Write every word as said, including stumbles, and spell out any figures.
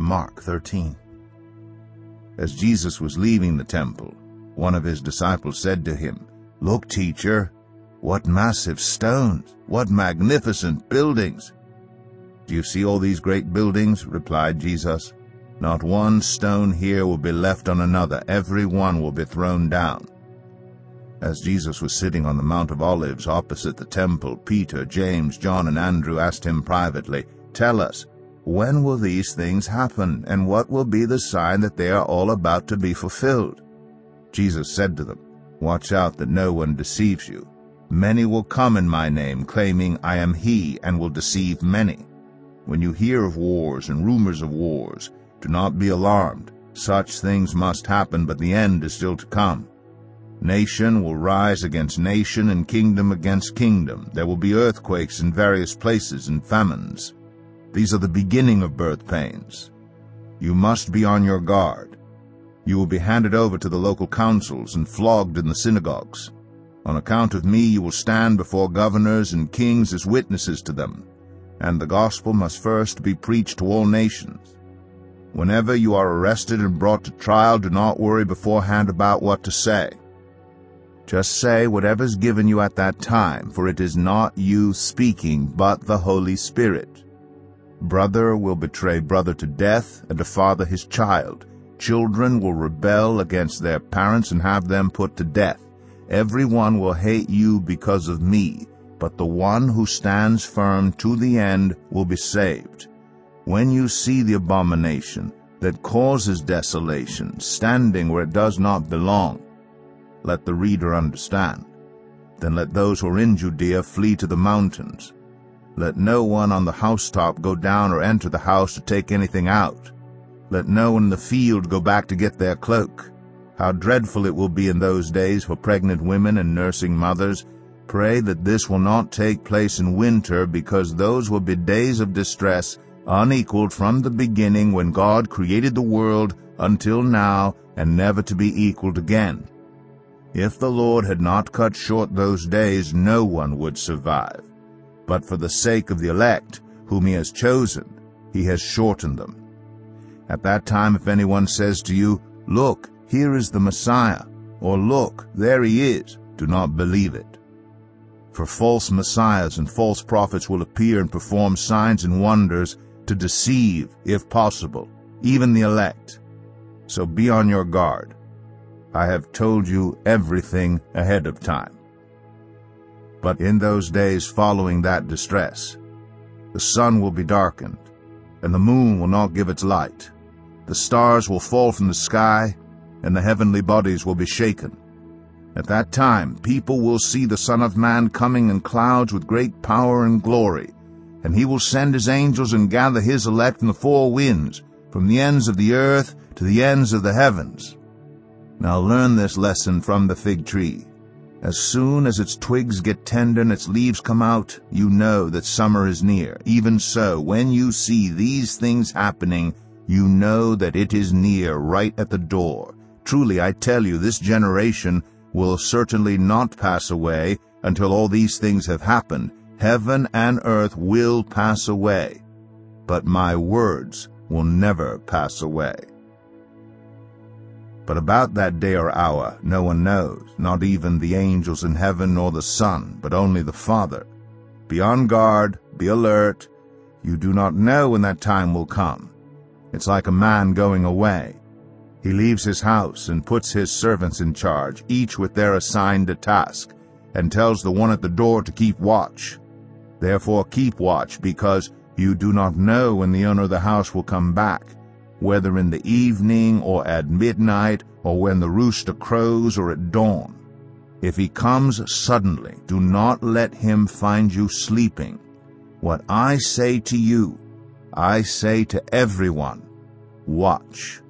Mark thirteen. As Jesus was leaving the temple, one of his disciples said to him, "Look, teacher, what massive stones, what magnificent buildings!" "Do you see all these great buildings?" replied Jesus. "Not one stone here will be left on another. Every one will be thrown down." As Jesus was sitting on the Mount of Olives opposite the temple, Peter, James, John, and Andrew asked him privately, "Tell us, when will these things happen, and what will be the sign that they are all about to be fulfilled?" Jesus said to them, "Watch out that no one deceives you. Many will come in my name, claiming I am he, and will deceive many. When you hear of wars and rumors of wars, do not be alarmed. Such things must happen, but the end is still to come. Nation will rise against nation, and kingdom against kingdom. There will be earthquakes in various places and famines. These are the beginning of birth pains. You must be on your guard. You will be handed over to the local councils and flogged in the synagogues. On account of me you will stand before governors and kings as witnesses to them, and the gospel must first be preached to all nations. Whenever you are arrested and brought to trial, do not worry beforehand about what to say. Just say whatever is given you at that time, for it is not you speaking, but the Holy Spirit. Brother will betray brother to death, and a father his child. Children will rebel against their parents and have them put to death. Everyone will hate you because of me, but the one who stands firm to the end will be saved. When you see the abomination that causes desolation standing where it does not belong, let the reader understand. Then let those who are in Judea flee to the mountains. Let no one on the housetop go down or enter the house to take anything out. Let no one in the field go back to get their cloak. How dreadful it will be in those days for pregnant women and nursing mothers. Pray that this will not take place in winter, because those will be days of distress unequaled from the beginning when God created the world until now, and never to be equaled again. If the Lord had not cut short those days, no one would survive. But for the sake of the elect, whom he has chosen, he has shortened them. At that time, if anyone says to you, 'Look, here is the Messiah,' or 'Look, there he is,' do not believe it. For false messiahs and false prophets will appear and perform signs and wonders to deceive, if possible, even the elect. So be on your guard. I have told you everything ahead of time. But in those days following that distress, the sun will be darkened, and the moon will not give its light. The stars will fall from the sky, and the heavenly bodies will be shaken. At that time people will see the Son of Man coming in clouds with great power and glory, and he will send his angels and gather his elect from the four winds, from the ends of the earth to the ends of the heavens. Now learn this lesson from the fig tree. As soon as its twigs get tender and its leaves come out, you know that summer is near. Even so, when you see these things happening, you know that it is near, right at the door. Truly, I tell you, this generation will certainly not pass away until all these things have happened. Heaven and earth will pass away, but my words will never pass away. But about that day or hour no one knows, not even the angels in heaven nor the Son, but only the Father. Be on guard, be alert. You do not know when that time will come. It's like a man going away. He leaves his house and puts his servants in charge, each with their assigned task, and tells the one at the door to keep watch. Therefore keep watch, because you do not know when the owner of the house will come back, whether in the evening or at midnight, or when the rooster crows or at dawn. If he comes suddenly, do not let him find you sleeping. What I say to you, I say to everyone, watch.